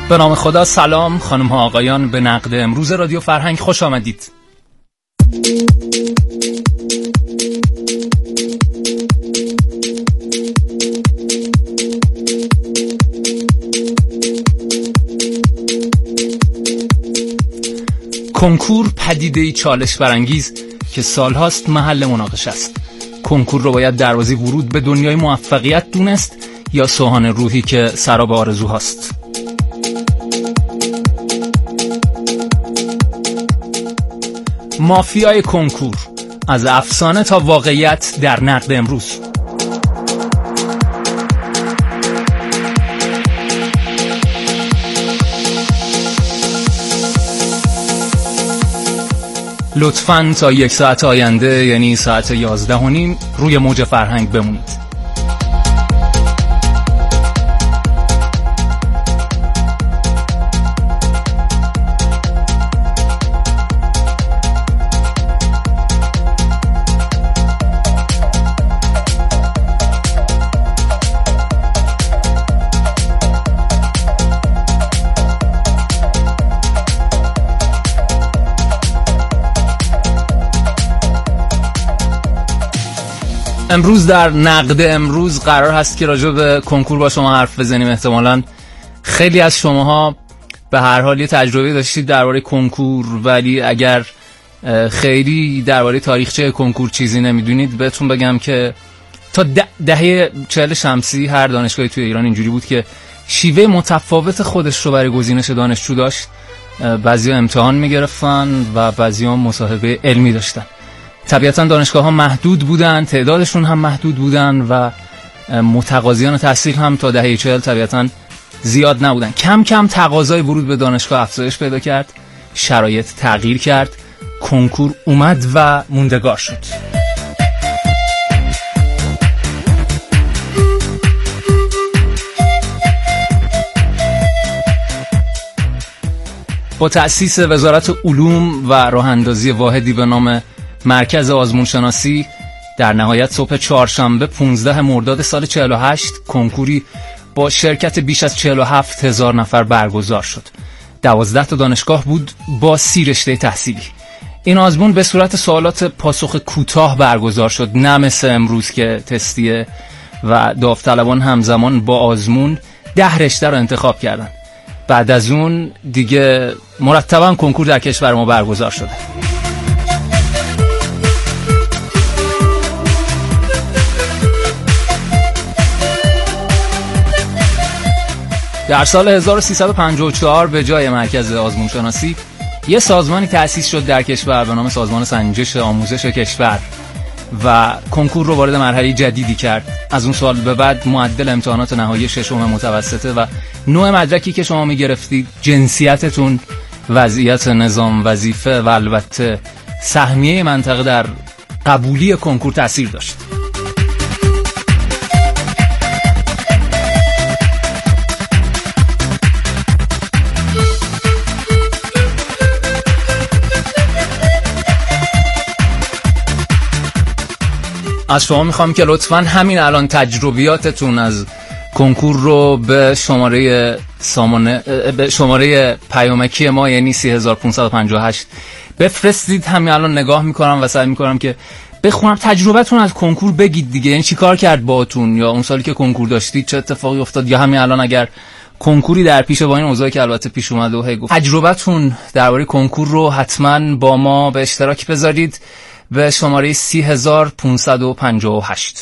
به نام خدا. سلام خانم ها آقایان، به نقد امروز رادیو فرهنگ خوش آمدید. کنکور پدیده‌ای چالش برانگیز که سالهاست محل مناقشه است. کنکور رو باید دروازه ورود به دنیای موفقیت دونست یا سوهان روحی که سراب آرزوهاست؟ مافیای کنکور، از افسانه تا واقعیت در نقد امروز. لطفاً تا 1 ساعت آینده، یعنی ساعت 11:30 روی موج فرهنگ بمونید. امروز در نقد امروز قرار هست که راجع به کنکور با شما حرف بزنیم. احتمالاً خیلی از شماها به هر حال یه تجربه داشتید درباره کنکور، ولی اگر خیلی درباره تاریخچه کنکور چیزی نمیدونید، بهتون بگم که تا دهه 40 شمسی هر دانشگاهی توی ایران اینجوری بود که شیوه متفاوت خودش رو برای گزینش دانشجو داشت. بعضیا امتحان میگرفتن و بعضیا مصاحبه علمی داشتن. طبیعتاً دانشگاه‌ها محدود بودن، تعدادشون هم محدود بودن و متقاضیان تحصیل هم تا دهه 40 طبیعتاً زیاد نبودن. کم کم تقاضای ورود به دانشگاه افزایش پیدا کرد، شرایط تغییر کرد، کنکور اومد و موندگار شد. با تأسیس وزارت علوم و راه‌اندازی واحدی به نام مرکز آزمون شناسی، در نهایت صبح چهارشنبه 15 مرداد سال 48 کنکوری با شرکت بیش از 47,000 نفر برگزار شد. 12 تا دانشگاه بود با 30 رشته تحصیلی. این آزمون به صورت سوالات پاسخ کوتاه برگزار شد، نه مثل امروز که تستیه و داوطلبان همزمان با آزمون 10 رشته رو انتخاب کردن. بعد از اون دیگه مرتباً کنکور در کشور ما برگزار شده. در سال 1354 به جای مرکز آزمون شناسی یه سازمانی تأسیس شد در کشور به نام سازمان سنجش آموزش کشور و کنکور رو وارد مرحله جدیدی کرد. از اون سال به بعد معدل امتحانات نهایی ششم متوسطه و نوع مدرکی که شما میگرفتید، جنسیتتون، وضعیت نظام وظیفه و البته سهمیه منطقه در قبولی کنکور تأثیر داشت. از شما میخوام که لطفاً همین الان تجربیاتتون از کنکور رو به شماره پیامکی ما، یعنی 3558 بفرستید. همین الان نگاه میکنم و سعی میکنم که بخونم تجربتون از کنکور بگید دیگه. یعنی چی کار کرد باهاتون، یا اون سالی که کنکور داشتید چه اتفاقی افتاد، یا همین الان اگر کنکوری در پیش با این اوضاعی که البته پیش اومده و هی گفت تجربتون درباره کنکور رو حتما با ما به اشتراک بذارید به شماره 3558.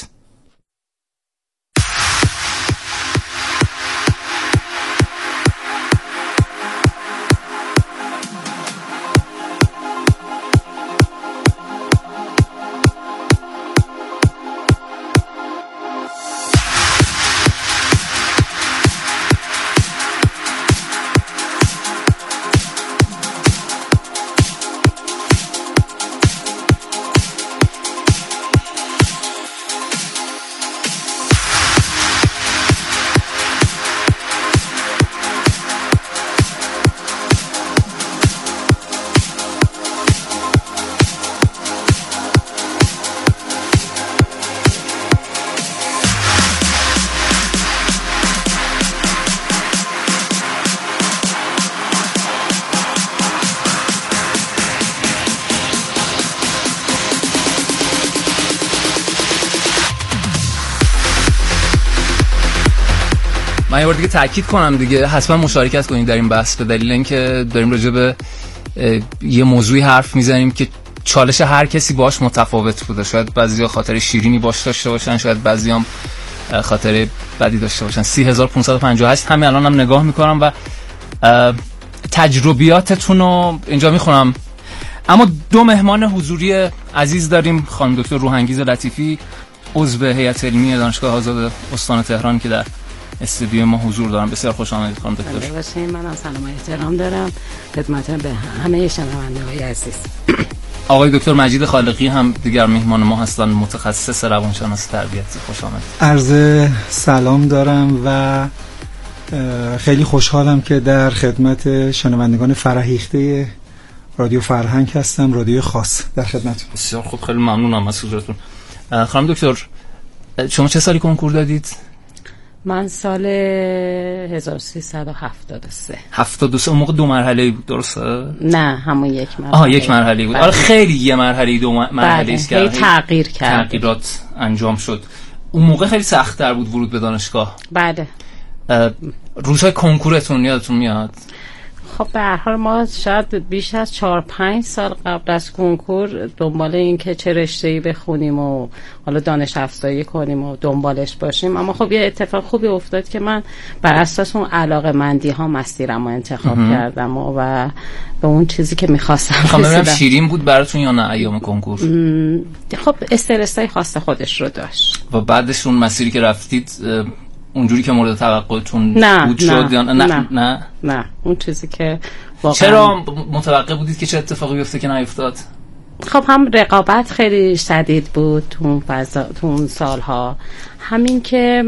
من یه بار دیگه تاکید کنم دیگه، حتما مشارکت کنید در این بحث، به دلیل اینکه داریم راجع به یه موضوعی حرف میزنیم که چالش هر کسی باش متفاوت بوده. شاید بعضیا خاطر شیرینی باش داشته باشن، شاید بعضیام خاطر بدی داشته باشن. 3558 همین الان هم نگاه میکنم و تجربیاتتون رو اینجا میخونم. اما 2 مهمان حضوری عزیز داریم، خانم دکتر روحانگیز لطیفی، عضو هیئت علمی دانشگاه آزاد استان تهران که در استودیو ما حضور دارم. بسیار خوش آمدید خانم دکتر. باشین. منم سلام و احترام دارم خدمت به همه شنونده‌های عزیز. آقای دکتر مجید خالقی هم دیگر مهمان ما هستن، متخصص روانشناسی تربیتی. خوش آمدید. عرض سلام دارم و خیلی خوشحالم که در خدمت شنوندگان فرهیخته رادیو فرهنگ هستم، رادیو خاص در خدمتتون. بسیار خوب، خیلی ممنونم از حضورتون. خانم دکتر شما چه سالی کنکور دادید؟ من سال 1373. 73 اون موقع 2 مرحله بود درسته؟ نه همون یک مرحله. یک مرحله بود. آره خیلی یه مرحله 2 مرحله است که تغییر کرد، تغییرات انجام شد. اون موقع خیلی سخت‌تر بود ورود به دانشگاه. بله. روزهای کنکورتون یادتون میاد؟ خب به هر حال ما شاید بیش از 4-5 سال قبل از کنکور دنبال این که چه رشته‌ای بخونیم و حالا دانش افزایی کنیم و دنبالش باشیم. اما خب یه اتفاق خوبی افتاد که من بر اساس اون علاقه‌مندی ها مسیرم رو انتخاب کردم و به اون چیزی که می‌خواستم رسیدم. شیرین بود براتون یا نه ایام کنکور؟ خب استرسای خاص خودش رو داشت. و بعدش اون مسیری که رفتید اونجوری که مورد توقعتون بود شد یا نه اون چیزی که واقعا چرا متوقع بودید که چه اتفاقی بیفته که نیفتاد؟ خب هم رقابت خیلی شدید بود تو اون سالها، همین که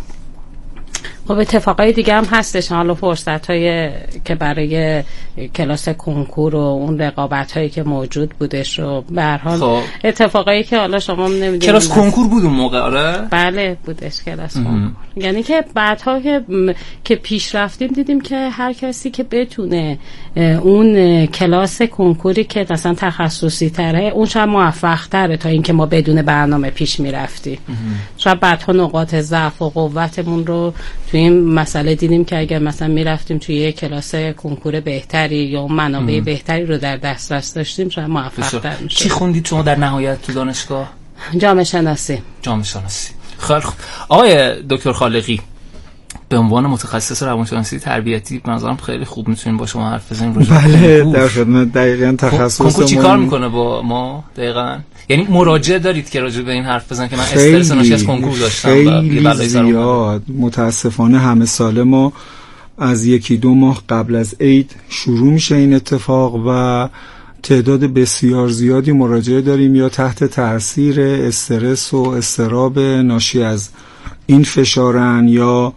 خب اتفاقای دیگه هم هستش، حالا فرصت‌های که برای کلاس کنکور و اون رقابت‌هایی که موجود بودش و به هر حال اتفاقایی که حالا شما نمی‌دونید. کلاس کنکور بود اون موقع؟ آره بله بودش کلاس کنکور. یعنی که بعدها که پیش رفتیم دیدیم که هر کسی که بتونه اون کلاس کنکوری که مثلا تخصصی تره اون شاید موفق تره تا اینکه ما بدون برنامه پیش میرفتیم. شاید بعدها نقاط ضعف و قوتمون رو توی این مسئله دیدیم که اگر مثلا میرفتیم توی یک کلاس کنکور بهتری یا منابع بهتری رو در دسترس داشتیم شاید موفق تر میشیم. چی خوندید شما در نهایت تو دانشگاه؟ جامعه شناسی. خیلی خوب. آقای دکتر خالقی به عنوان متخصص روانشناسی تربیتی به نظرم خیلی خوب میتونیم با شما حرف بزنیم. بله در خدمت. دقیقاً تخصصمون کنکور چیکار میکنه با ما دقیقاً؟ یعنی مراجعه دارید که راجع به این حرف بزنن که من استرس ناشی از کنکور داشتم؟ خیلی زیاد. متاسفانه همه ساله ما از 1-2 ماه قبل از عید شروع میشه این اتفاق و تعداد بسیار زیادی مراجعه داریم یا تحت تاثیر استرس و اضطراب ناشی از این فشارن یا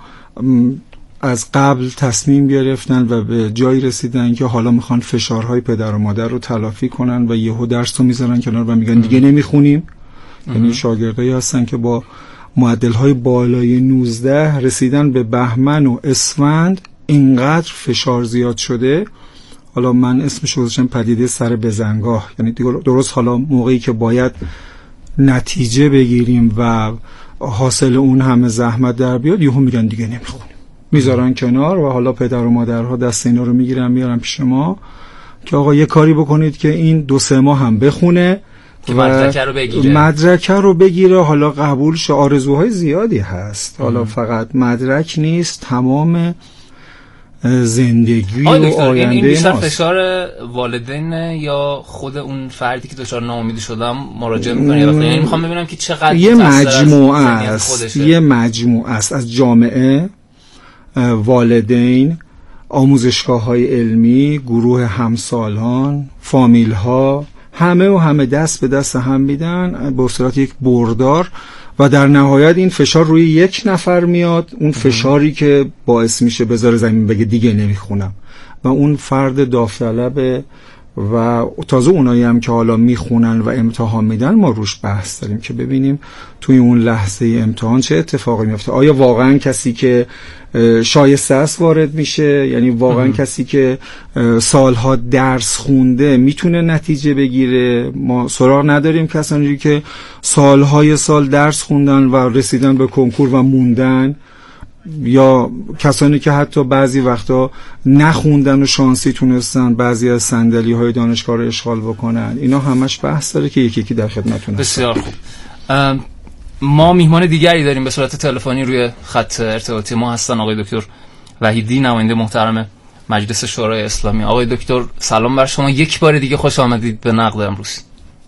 از قبل تصمیم گرفتن و به جایی رسیدن که حالا میخوان فشارهای پدر و مادر رو تلافی کنن و یهو درس رو میذارن کنار و میگن دیگه نمیخونیم. یعنی شاگردایی هستن که با معدل‌های بالای 19 رسیدن به بهمن و اسفند، اینقدر فشار زیاد شده. حالا من اسمش رو گذاشتم پدیده سر بزنگاه. یعنی درست حالا موقعی که باید نتیجه بگیریم و حاصل اون همه زحمت در بیاد یهو میگن دیگه نمیخونیم، میذارن کنار و حالا پدر و مادرها دست اینا رو میگیرن میارن پیش ما که آقا یه کاری بکنید که این 2-3 ماه هم بخونه که مدرکه رو بگیره. حالا قبول شه. آرزوهای زیادی هست. حالا فقط مدرک نیست، تمام زندگی و آینده این بیشتر ماست. فشار والدین یا خود اون فردی که دچار ناامیدی شدم مراجعه میکنه؟ یعنی میخوام ببینم که چقدر یه مجموعه است از جامعه، والدین، آموزشگاه‌های علمی، گروه همسالان، فامیل‌ها، همه دست به دست هم میدن به صورت یک بردار و در نهایت این فشار روی یک نفر میاد. اون فشاری که باعث میشه بذاره زمین بگه دیگه نمیخونم و اون فرد داوطلب و تازه اونایی هم که حالا میخونن و امتحان میدن ما روش بحث داریم که ببینیم توی اون لحظه امتحان چه اتفاقی میفته. آیا واقعا کسی که شایسته است وارد میشه؟ یعنی واقعا کسی که سالها درس خونده میتونه نتیجه بگیره؟ ما سراغ نداریم کسانی که سالهای سال درس خوندن و رسیدن به کنکور و موندن. یا کسانی که حتی بعضی وقتا نخوندن و شانسی تونستن بعضی از صندلی‌های دانشگاه رو اشغال بکنن. اینا همش بحث داره که یکی در خدمتتون. بسیار خوب. ما میهمان دیگری داریم به صورت تلفنی روی خط ارتباطی ما هستن آقای دکتر وحیدی، نماینده محترم مجلس شورای اسلامی. آقای دکتر سلام بر شما، یک بار دیگه خوش آمدید به نقد امروز.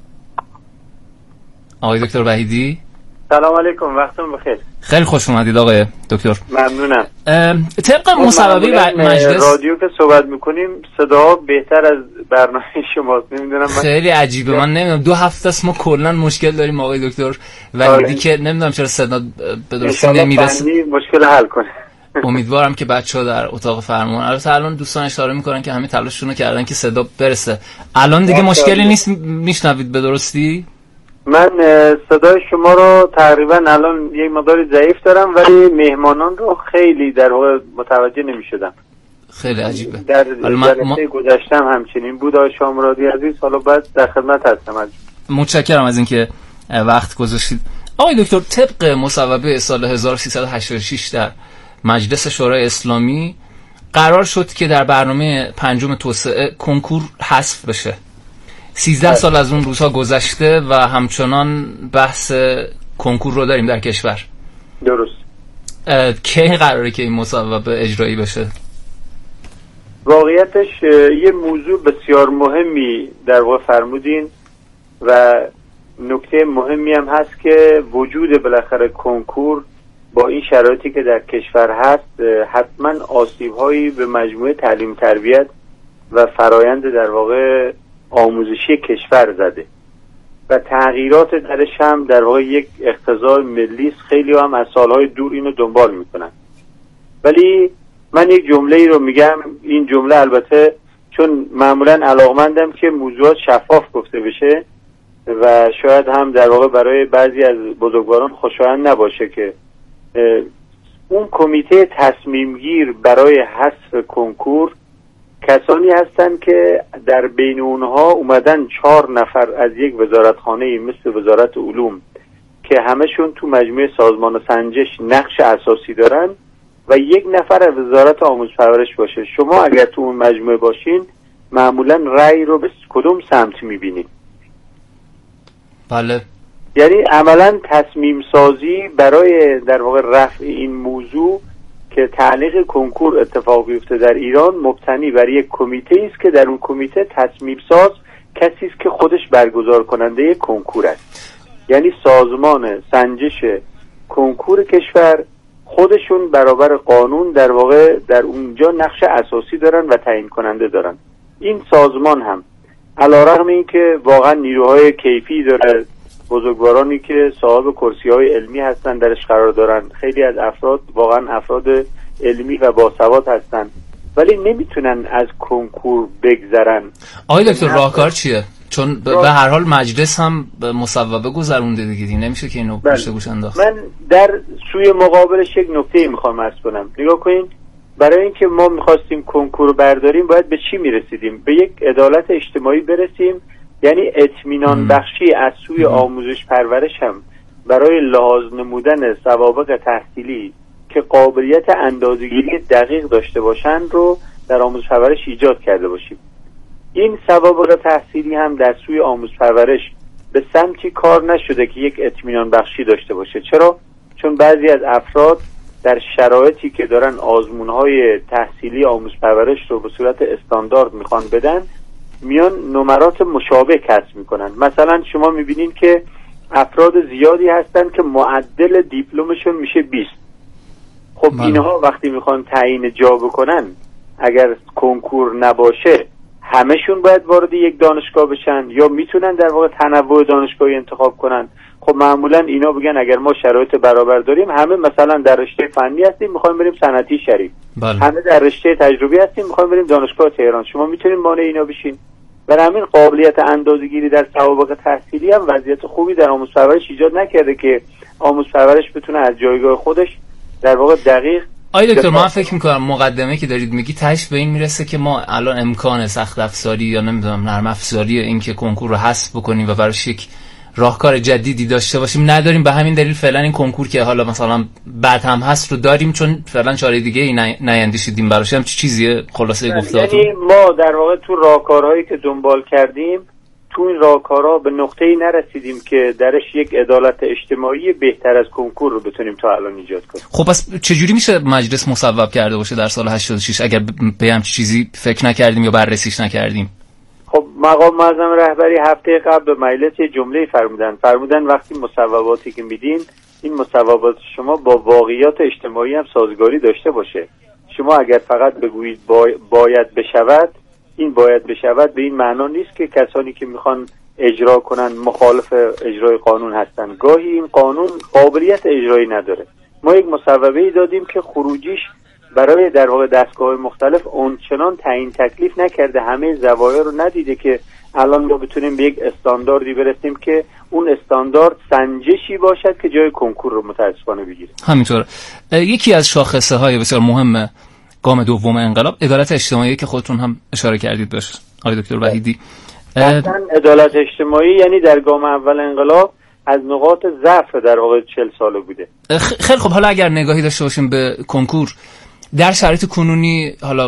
آقای دکتر وحیدی سلام علیکم، وقتتون بخیر. خیلی خوش اومدید آقای دکتر. ممنونم. طبق مصوبه مجلس رادیو که صحبت میکنیم صدا بهتر از برنامه شماست، نمیدونم. خیلی عجیبه، من نمیدونم 2 هفته است ما کلا مشکل داریم آقای دکتر وحیدی که نمیدونم چرا صدا به درستی نمیرسه. مشکل حل کنه. امیدوارم که بچه‌ها در اتاق فرمان، البته الان دوستان اشاره میکنن که همه تلاششون رو کردن که صدا برسه. الان دیگه مشکلی نیست، میشنوید به درستی؟ من صدای شما رو تقریبا الان یک مقدار ضعیف دارم، ولی مهمانان رو خیلی در واقع متوجه نمی‌شدم. خیلی عجیبه. در جلسه گذشتم همچنین بود. آقای شامرادی عزیز، حالا بعد در خدمت هستم. متشکرم از اینکه وقت گذاشتید. آقای دکتر، طبق مصوبه سال 1386 در مجلس شورای اسلامی قرار شد که در برنامه 5 توسعه کنکور حذف بشه. 13 سال از اون روزها گذشته و همچنان بحث کنکور رو داریم در کشور. درست. کی قراره که این مصوبه اجرایی بشه؟ واقعیتش یه موضوع بسیار مهمی در واقع فرمودین و نکته مهمی هم هست که وجود بالاخره کنکور با این شرایطی که در کشور هست حتما آسیب‌هایی به مجموعه تعلیم تربیت و فرایند در واقع آموزشی کشور زده و تغییرات درش هم در واقع یک اقتضای ملی است. خیلی هم از سالهای دور اینو دنبال میکنن، ولی من یک جمله ای رو میگم. این جمله البته چون معمولا علاقمندم که موضوعات شفاف گفته بشه و شاید هم در واقع برای بعضی از بزرگواران خوشایند نباشه که اون کمیته تصمیم گیر برای حذف کنکور کسانی هستند که در بین اونها اومدن 4 نفر از یک وزارتخانه مثل وزارت علوم که همشون تو مجموعه سازمان سنجش نقش اساسی دارن و 1 نفر از وزارت آموزش پرورش باشه. شما اگر تو اون مجموعه باشین معمولا رأی رو به کدوم سمت میبینید؟ بله. یعنی عملا تصمیم سازی برای در واقع رفع این موضوع که تعلیق کنکور اتفاق بیفته در ایران مبتنی بر یک کمیته است که در اون کمیته تصمیم ساز کسی است که خودش برگزار کننده کنکور است. یعنی سازمان سنجش کنکور کشور خودشون برابر قانون در واقع در اونجا نقش اساسی دارن و تعیین کننده دارن. این سازمان هم علیرغم این که واقعا نیروهای کیفی داره، بزرگوارانی که صاحب کرسی‌های علمی هستن درش قرار دارن، خیلی از افراد واقعا افراد علمی و باسواد هستن، ولی نمیتونن از کنکور بگذرن. آقای دکتر راهکار چیه؟ چون به هر حال مجلس هم مصوبه گذرونده دیگه، نمیشه که اینو پشت گوش انداخت. من در سوی مقابلش یک نکته میخوام عرض کنم. نگاه کنین، برای اینکه ما میخواستیم کنکور برداریم باید به چی میرسیدیم؟ به یک عدالت اجتماعی برسیم، یعنی اطمینان بخشی از سوی آموزش پرورش هم برای لحاظ نمودن سوابق تحصیلی که قابلیت اندازه‌گیری دقیق داشته باشن رو در آموزش پرورش ایجاد کرده باشیم. این سوابق تحصیلی هم در سوی آموزش پرورش به سمتی کار نشده که یک اطمینان بخشی داشته باشه. چرا؟ چون بعضی از افراد در شرایطی که دارن آزمون‌های تحصیلی آموزش پرورش رو به صورت استاندارد میخوان بدن، میان نمرات مشابه کسب میکنن. مثلا شما میبینین که افراد زیادی هستن که معدل دیپلمشون میشه 20. خب اینها وقتی میخوان تعیین جا بکنن، اگر کنکور نباشه همشون باید وارد یک دانشگاه بشن یا میتونن در واقع تنوع دانشگاهی انتخاب کنن؟ خب معمولا اینا بگن اگر ما شرایط برابر داریم، همه مثلا در رشته فنی هستیم میخوایم بریم صنعتی شریف، همه در رشته تجربی هستیم میخوایم بریم دانشگاه تهران، شما میتونین مانع اینا بشین؟ برای همین قابلیت اندازه‌گیری در سوابق تحصیلی هم وضعیت خوبی در آموزش پرورش ایجاد نکرده که آموزش پرورش بتونه از جایگاه خودش در واقع دقیق. آقای دکتر، من فکر می‌کنم مقدمه که دارید میگی تهش به این میرسه که ما الان امکان سخت افزاری یا نمیدونم نرم افزاری این که کنکور رو حذف بکنیم و براش یک راهکار جدیدی داشته باشیم نداریم، به همین دلیل فعلا این کنکور که حالا مثلا بعد هم هست رو داریم چون فعلا چاره دیگه ای نیندیشیدیم براش. هم چیزیه خلاصه گفته‌هاتون؟ یعنی ما در واقع تو راهکارهایی که دنبال کردیم تو این راهکارها به نقطه‌ای نرسیدیم که درش یک عدالت اجتماعی بهتر از کنکور رو بتونیم تا الان ایجاد کنیم. خب پس چجوری میشه مجلس مصوب کرده باشه در سال 86 اگر به همچین چیزی فکر نکردیم یا بررسیش نکردیم؟ خب مقام معظم رهبری هفته قبل به مجلس یه جمله فرمودن وقتی مصوباتی که میدین این مصوبات شما با واقعیات اجتماعی هم سازگاری داشته باشه. شما اگر فقط بگویید باید بشود، این باید بشود به این معنا نیست که کسانی که میخوان اجرا کنن مخالف اجرای قانون هستن. گاهی این قانون قابلیت اجرایی نداره. ما یک مصوبه‌ای دادیم که خروجیش برای در واقع دستگاه مختلف اونچنان تعیین تکلیف نکرده، همه زوایا رو ندیده که الان ما بتونیم به یک استانداردی برسیم که اون استاندارد سنجشی باشد که جای کنکور رو متاسفانه بگیره. همینطور. یکی از شاخصه های بسیار مهم گام دوم انقلاب عدالت اجتماعی که خودتون هم اشاره کردید بهش آقای دکتر وحیدی. عدالت اجتماعی یعنی در گام اول انقلاب از نقاط ضعف در واقع 40 ساله بوده. خیلی خب، حالا اگر نگاهی داشته باشیم به کنکور در شرایط کنونی، حالا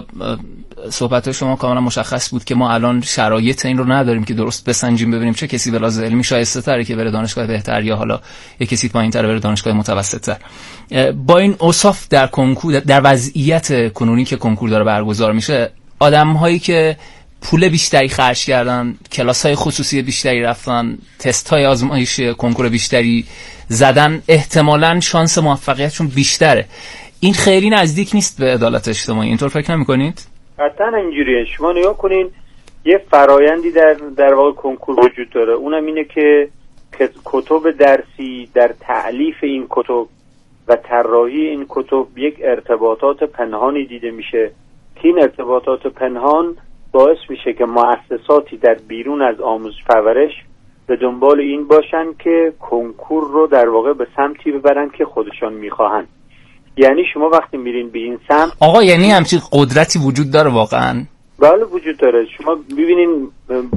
صحبت شما کاملا مشخص بود که ما الان شرایط این رو نداریم که درست بسنجیم ببینیم چه کسی به لحاظ علمی شایسته تره که بره دانشگاه بهتر یا حالا یک کسی پایین تر بره دانشگاه متوسط تر. با این اوصاف در کنکور، در وضعیت کنونی که کنکور داره برگزار میشه، آدم هایی که پول بیشتری خرج کردن، کلاس های خصوصی بیشتری رفتن، تست های آزمایش کنکور بیشتری زدن، احتمالاً شانس موفقیتشون بیشتره. این خیلی نزدیک نیست به عدالت اجتماعی. اینطور فکر نمی‌کنید؟ قطعاً اینجوریه. شما نگاه کنین یه فرایندی در واقع کنکور وجود داره، اونم اینه که کتب درسی در تألیف این کتب و طراحی این کتب یک ارتباطات پنهانی دیده میشه که این ارتباطات پنهان باعث میشه که مؤسساتی در بیرون از آموزش پرورش به دنبال این باشن که کنکور رو در واقع به سمتی ببرن که خودشان میخواهن. یعنی شما وقتی میرین به این سمت، آقا یعنی همچین قدرتی وجود داره واقعا؟ بله وجود داره. شما ببینین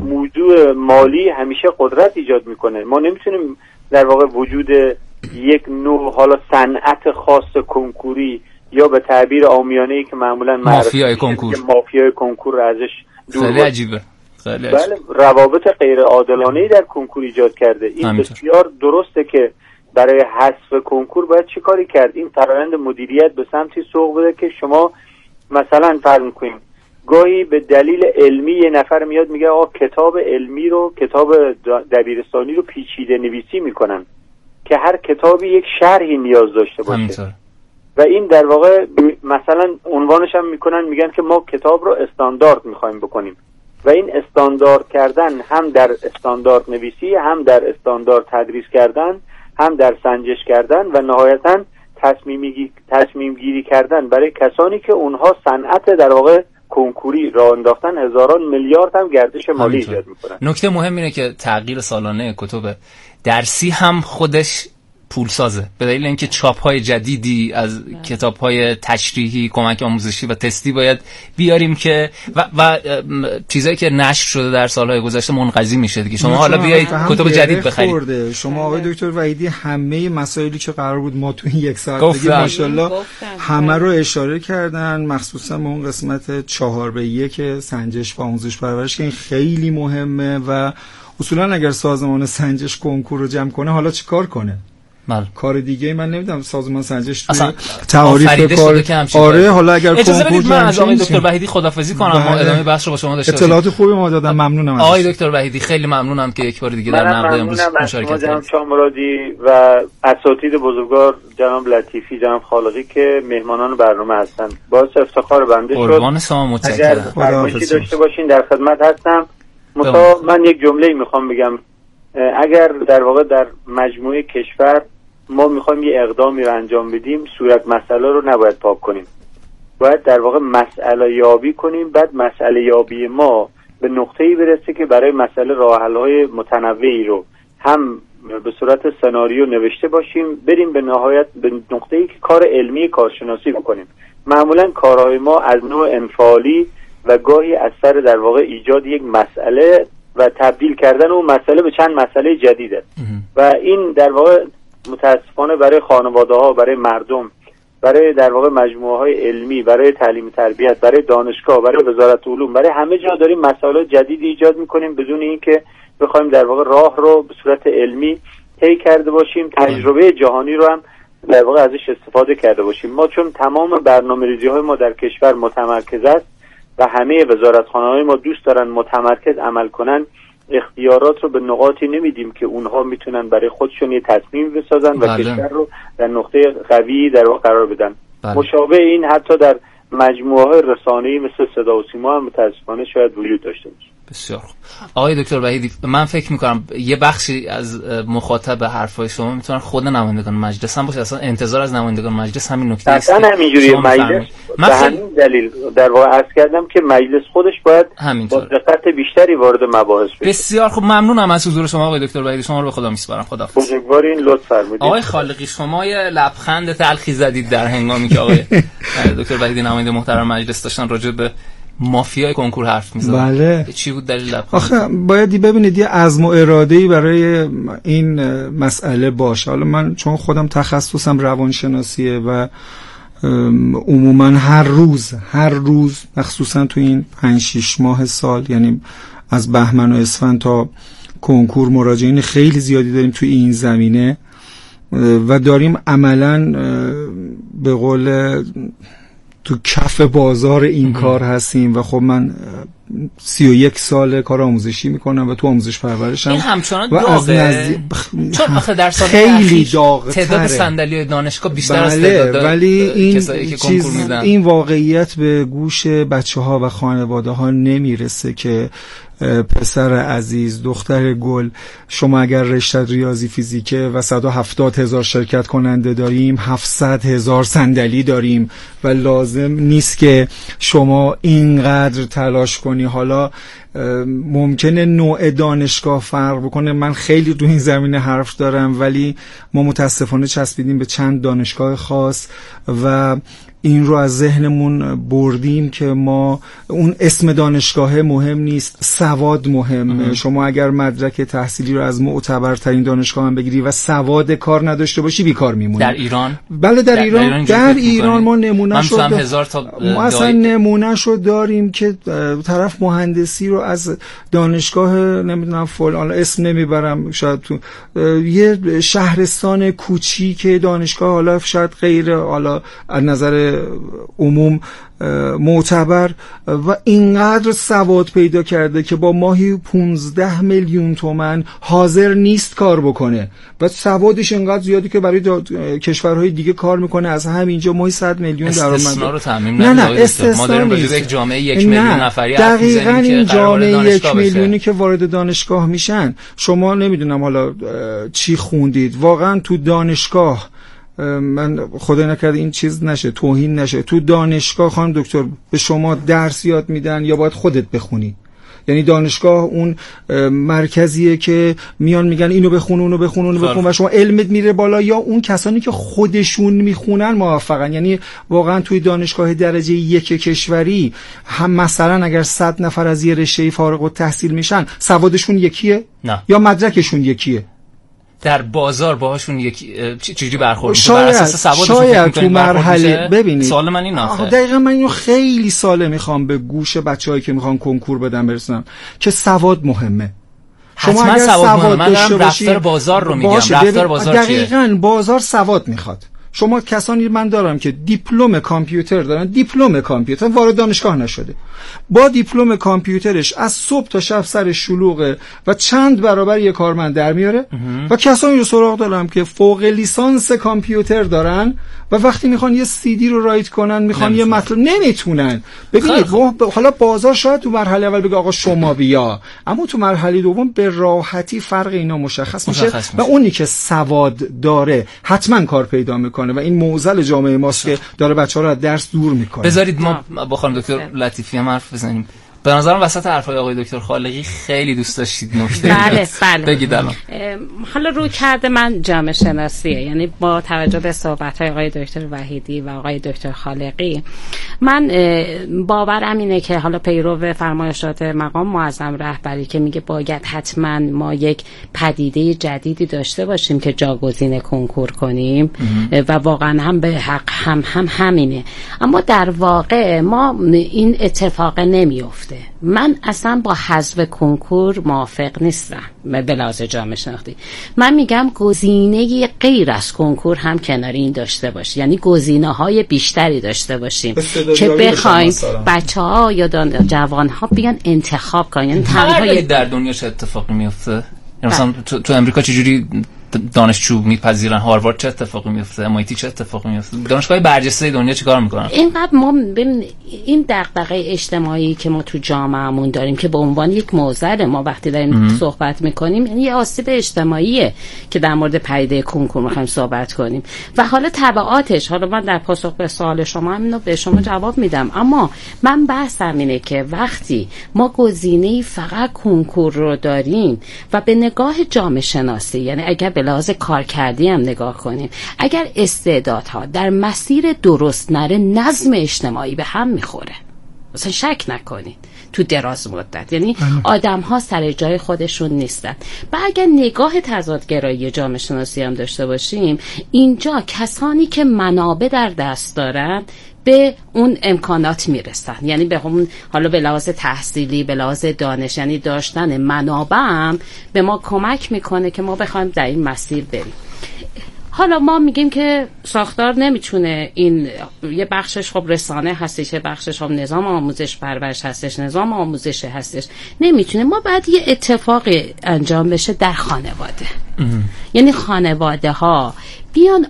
موضوع مالی همیشه قدرت ایجاد میکنه. ما نمیتونیم در واقع وجود یک نوع حالا صنعت خاص کنکوری یا به تعبیر عامیانه‌ای که معمولا مافیای کنکور، مافیای کنکور رو ازش دور خیلی عجیبه. بله، روابط غیر عادلانه‌ای در کنکور ایجاد کرده. این بسیار درسته که برای حذف کنکور باید چی کاری کرد؟ این فرآیند مدیریت به سمتی سوق بده که شما مثلا فرض می‌کنیم گاهی به دلیل علمی یه نفر میاد میگه آقا کتاب علمی رو، کتاب دبیرستانی رو پیچیده نویسی میکنن که هر کتابی یک شرحی نیاز داشته باشه. همینطور. و این در واقع مثلا عنوانش هم میگن که ما کتاب رو استاندارد میخوایم بکنیم و این استاندارد کردن هم در استاندارد نویسی، هم در استاندارد تدریس کردن، هم در سنجش کردن و نهایتاً تصمیم گیری کردن برای کسانی که اونها صنعت در واقع کنکوری راه انداختن، هزاران میلیارد هم گردش مالی ایجاد میکنن. نکته مهم اینه که تغییر سالانه کتب درسی هم خودش پولسازه، به دلیل اینکه چاپ‌های جدیدی از کتاب‌های تشریحی، کمک آموزشی و تستی باید بیاریم که و چیزایی که نشر شده در سال‌های گذشته منقضی میشه دیگه. شما حالا بیایید کتب جدید بخرید. شما آقای دکتر وحیدی همه مسائلی که قرار بود ما تو این یک ساعت بگیم ماشاءالله همه رو اشاره کردن، مخصوصا به اون قسمت 4:1 سنجش و آموزش پرورش که این خیلی مهمه و اصولا اگر سازمان سنجش کنکور رو جمع کنه حالا چیکار کنه؟ کار دیگه من نمیدونم. سازمان سنجش توی تعریف کار آره، حالا اگر اجازه بدید من از آقای دکتر وحیدی خداحافظی کنم. ما ادامه بحث رو با شما داشته باشیم. اطلاعات خوبی ما دادن، ممنونم آقای دکتر وحیدی. خیلی ممنونم که یک بار دیگه در نقد امروز مشارکت کردید. شما مرادی و اساتید بزرگوار جناب لطیفی، جناب خالقی که مهمانان برنامه هستن، باعث افتخار بنده شد. قربان شما، متشکرم. اگر فرمایشی داشته باشین در خدمت هستم. من یک جمله‌ای میخوام بگم. اگر در واقع در مجموعه کشور ما میخوایم یه اقدامی رو انجام بدیم، صورت مسئله رو نباید پاک کنیم، باید در واقع مسئله یابی کنیم. بعد مسئله یابی ما به نقطه‌ای برسه که برای مسئله راه حل‌های متنوعی رو هم به صورت سناریو نوشته باشیم، بریم به نهایت به نقطه‌ای که کار علمی کارشناسی بکنیم. معمولا کارهای ما از نوع انفعالی و گاهی از سر در واقع ایجاد یک مسئله و تبدیل کردن اون مسئله به چند مسئله جدید است و این در واقع متاسفانه برای خانواده‌ها، برای مردم، برای در واقع مجموعه‌های علمی، برای تعلیم تربیت، برای دانشگاه، برای وزارت علوم، برای همه جا داریم مسائل جدیدی ایجاد می‌کنیم بدون اینکه بخوایم در واقع راه رو به صورت علمی طی کرده باشیم، تجربه جهانی رو هم در واقع ازش استفاده کرده باشیم. ما چون تمام برنامه‌ریزی‌های ما در کشور متمرکز است و همه وزارتخانه‌های ما دوست دارن متمرکز عمل کنن، اختیارات رو به نقاطی نمیدیم که اونها میتونن برای خودشون یه تصمیم بسازن و کشور رو در نقطه قوی در واقع قرار بدن. مشابه این حتی در مجموعه‌های رسانه‌ای مثل صدا و سیما هم متأسفانه شاید وجود داشته باشه. بسیار خوب. آقای دکتر وحیدی، من فکر میکنم یه بخشی از مخاطب حرفای شما میتونن خود نمایندگان مجلس هم باشه. اصلا انتظار از نمایندگان مجلس همین نکته است. اصلا همینجوری مجلس به همین دلیل در واقع عرض کردم که مجلس خودش باید با دقت بیشتری وارد مباحث بشه. بسیار خوب، ممنونم از حضور شما آقای دکتر وحیدی. شما رو به خدا میسپارم. خداحافظ. بزرگوارین، لطف فرمودید. آقای خالقی، شما یه لبخند تلخی زدید در هنگامی که آقای دکتر وحیدی نماینده محترم مجلس داشتن راجع به مافیای کنکور حرف می‌زدن. بله. چی بود دلیل لبخند؟ آخه باید ببینید یه عزم و اراده‌ای برای این مسئله باشه. حالا من چون خودم تخصصم روانشناسیه و عموما هر روز مخصوصا تو این 5-6 ماه سال، یعنی از بهمن و اسفند تا کنکور، مراجعین خیلی زیادی داریم تو این زمینه و داریم عملاً به قول تو کف بازار این کار هستیم و خب من 31 سال کار آموزشی میکنم و تو آموزش پرورشم. این همچنان داغه چون آخه در سال خیلی داغه، تعداد صندلی دانشگاه بیشتر بله، از تعداد ولی این چیز، این واقعیت به گوش بچه‌ها و خانواده‌ها نمیرسه که پسر عزیز، دختر گل، شما اگر رشته ریاضی فیزیکه و 170,000 شرکت کننده داریم، 700,000 صندلی داریم و لازم نیست که شما اینقدر تلاش کنی. حالا ممکنه نوع دانشگاه فرق بکنه، من خیلی تو این زمینه حرف دارم، ولی ما متاسفانه چسبیدیم به چند دانشگاه خاص و این رو از ذهنمون بردیم که ما اون اسم دانشگاه مهم نیست، سواد مهمه. شما اگر مدرک تحصیلی رو از معتبرترین دانشگاه هم بگیری و سواد کار نداشته باشی بیکار میمونی. در ایران؟ بله در ایران ما نمونه‌شو ما اصلا نمونه‌شو داریم که طرف مهندسی رو از دانشگاه نمیدونم فلان، اسم نمیبرم، شاید تو یه شهرستان کوچیک دانشگاه، حالا شاید غیر، حالا از نظر عموم معتبر، و اینقدر سواد پیدا کرده که با ماهی 15 میلیون تومان حاضر نیست کار بکنه و سوادش اینقدر زیادی که برای کشورهای دیگه کار میکنه، از همینجا ماهی 100 میلیون درآمد. استثنا رو تعمیم نه استثنا ما داریم راجع به یک جامعه 1 میلیون نفری حرف میزنیم. دقیقاً این جامعه 1 میلیونی که وارد دانشگاه میشن، شما نمیدونم حالا چی خوندید، واقعا تو دانشگاه، من خدای نکرده این چیز نشه، توهین نشه، تو دانشگاه خانم دکتر به شما درس یاد میدن یا باید خودت بخونی؟ یعنی دانشگاه اون مرکزیه که میان میگن اینو بخون اونو بخون اونو بخون و شما علمت میره بالا، یا اون کسانی که خودشون میخونن موفقن؟ یعنی واقعا توی دانشگاه درجه 1 کشوری هم مثلا اگر 100 نفر از یه رشته فارغ التحصیل میشن، سوادشون یکیه؟ نه. یا مدرکشون یکیه؟ در بازار باهاشون چجوری برخورد می‌کنه؟ بر اساس سوادشون تو مرحله ببینید. سوال من این آخه دقیقاً من اینو خیلی ساله میخوام به گوش بچه‌هایی که میخوان کنکور بدن برسونم که سواد مهمه. شما اگر سواد داشته باشی، رفتار بازار رو میگم، رفتار بازار چیه؟ دقیقاً بازار سواد میخواد. شما کسانی من دارم که دیپلم کامپیوتر دارن، دیپلم کامپیوتر، وارد دانشگاه نشده، با دیپلم کامپیوترش از صبح تا شب سر شلوغه و چند برابر یک کارمند در میاره، و کسانی رو سراغ دارم که فوق لیسانس کامپیوتر دارن و وقتی میخوان یه CD رو رایت کنن، میخوان یه مطلب، نمیتونن. ببینید حالا بازار شاید تو مرحله اول بگه آقا شما بیا، اما تو مرحله دوم به راحتی فرق اینا مشخص میشه و اونی که سواد داره حتما کار پیدا میکنه و این معضل جامعه ماست که داره بچه‌ها رو از درس دور میکنه. بذارید ما با خانم دکتر لطیفی هم حرف بزنیم. به نظرم وسط حرفای آقای دکتر خالقی خیلی دوست داشتید نکته بله. بگید الان. حالا روی کرده من جامعه شناسیه، یعنی با توجه به صحبت‌های آقای دکتر وحیدی و آقای دکتر خالقی من باورم اینه که حالا پیرو فرمایشات مقام معظم رهبری که میگه باید حتما ما یک پدیده جدیدی داشته باشیم که جاگزین کنکور کنیم و واقعا هم به حق هم همینه، اما در واقع ما این اتفاق نمیفته. من اصلا با حذف کنکور موافق نیستم به لحاظ جامعه شناختی. من میگم گزینه غیر از کنکور هم کنار این داشته باشیم، یعنی گزینه‌های بیشتری داشته باشیم که بخوایم بچه‌ها یا جوان‌ها بیان انتخاب کنن. یعنی تنها در دنیا چه اتفاقی میفته؟ مثلا تو امریکا چجوری دانشجو میپذیرن؟ هاروارد چه اتفاقی میفته؟ MIT چه اتفاقی میفته؟ دانشگاه برجسته دنیا چیکار میکنن؟ اینقدر ما این دغدغه اجتماعی که ما تو جامعهمون داریم که به عنوان یک معضل ما وقتی داریم صحبت میکنیم، یعنی یه آسیب اجتماعیه که در مورد پدیده کنکور میخوایم صحبت کنیم و حالا تبعاتش. حالا من در پاسخ به سوال شما اینو به شما جواب میدم، اما من بحثم اینه که وقتی ما گزینه‌ای فقط کنکور رو داریم و به نگاه جامعه شناسی، یعنی اگر به لحاظ کارکردی هم نگاه کنیم، اگر استعدادها در مسیر درست نره نظم اجتماعی به هم میخوره. مثلا شک نکنید تو دراز مدت، یعنی آدم ها سر جای خودشون نیستن. و اگر نگاه تضادگرایی جامعه شناسی هم داشته باشیم، اینجا کسانی که منابع در دست دارن به اون امکانات میرسن، یعنی به همون حالا به لحاظ تحصیلی، به لحاظ دانش، یعنی داشتن منابع هم به ما کمک میکنه که ما بخوایم در این مسیر بریم. حالا ما میگیم که ساختار نمیتونه، این یه بخشش خب رسانه هستش، یه بخشش هم نظام آموزش پرورش هستش، نظام آموزش هستش، نمیتونه. ما باید یه اتفاقی انجام بشه در خانواده. یعنی خانواده ها بیان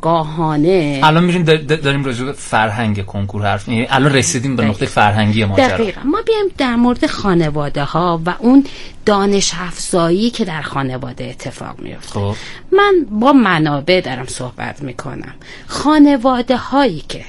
آگاهانه. الان میریم داریم راجع به فرهنگ کنکور حرف، یعنی الان رسیدیم به نقطه فرهنگی ماجرا. دقیقاً ما بیایم در مورد خانواده ها و اون دانش افزایی که در خانواده اتفاق میفته. خب من با منابع دارم صحبت میکنم. خانواده هایی که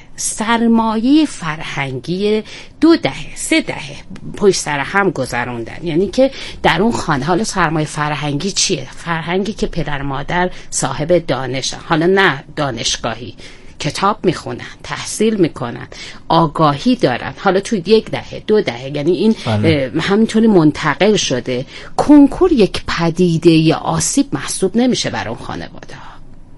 سرمایه فرهنگی 2 دهه 3 دهه پشت سر هم گذروندن، یعنی که در اون خانه، حالا سرمایه فرهنگی چیه؟ فرهنگی که پدر مادر صاحب دانشن، حالا نه دانشگاهی، کتاب میخونن، تحصیل میکنن، آگاهی دارن، حالا تو 1 دهه 2 دهه، یعنی این همینطوری منتقل شده. کنکور یک پدیده یا آسیب محسوب نمیشه برای اون خانواده ها.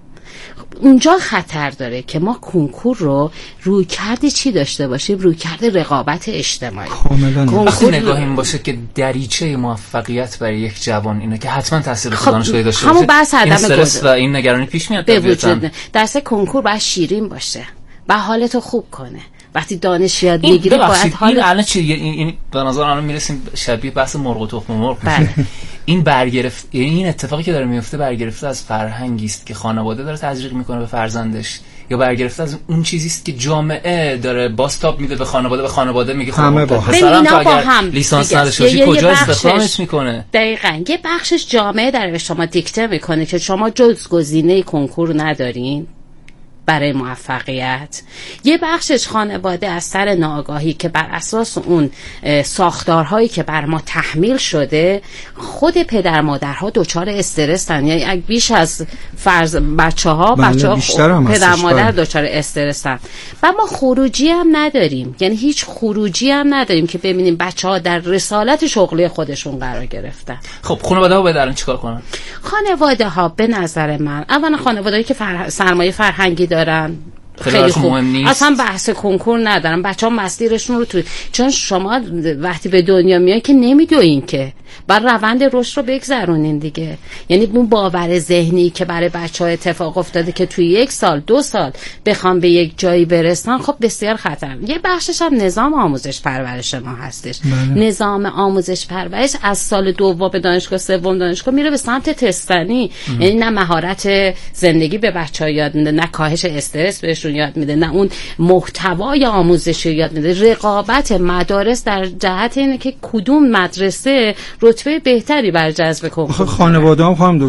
اونجا خطر داره که ما کنکور رو روی کرده چی داشته باشیم؟ روی کرده رقابت اجتماعی. وقتی نگاه این باشه که دریچه موفقیت برای یک جوان اینه که حتما تحصیل دانشگاهی داشته باشه، این استرس و این نگرانی پیش میاد به وجود. درس کنکور باید شیرین باشه و حالتو خوب کنه. وقتی دانش یاد میگیری باید حال الان چی این به نظر الان میرسیم شبیه بحث مرغ و تخم مرغ. این برگرفت، این اتفاقی که داره میفته برگرفته از فرهنگی است که خانواده داره تزریق میکنه به فرزندش، یا برگرفته از اون چیزی است که جامعه داره باستاب میده به خانواده میگه همه با هم لیسانس نداشته باشی کجا استخدامش میکنه. دقیقاً یه بخشش جامعه داره به شما دیکته میکنه که شما جز گزینه کنکور ندارین برای موفقیت. یه بخشش خانواده از سر ناآگاهی که بر اساس اون ساختارهایی که بر ما تحمیل شده، خود پدر مادرها دچار استرسن، یعنی بیش از بچه‌ها پدر مادر دچار استرسن. و ما خروجی هم نداریم، یعنی هیچ خروجی هم نداریم که ببینیم بچه‌ها در رسالت شغلی خودشون قرار گرفتن. خب خانواده‌ها باید الان چیکار کنن؟ خانواده‌ها به نظر من اولا خانواده‌ای که سرمایه فرهنگی دارن خیلی خوب، اصلا بحث کنکور ندارم. بچه‌ها مسیرشون رو چون شما وقتی به دنیا میای که نمیدونین که بر روند رشد رو بگذرونین دیگه. یعنی اون باور ذهنی که برای بچه‌ها اتفاق افتاده که توی 1 سال 2 سال بخوام به یک جایی برسن، خب بسیار خطر. یه بخشش هم نظام آموزش پرورش ما هستش. نظام آموزش پرورش از سال 2 به دانشگاه 3 دانشگاه میره به سمت تستنی، یعنی نه مهارت زندگی به بچه‌ها یاد میده، نه کاهش استرس بهشون یاد میده، نه اون محتوای آموزشی یاد میده. رقابت مدارس در جهت اینه که کدوم مدرسه رتبه بهتری بر جذب کنکور. خانواده هم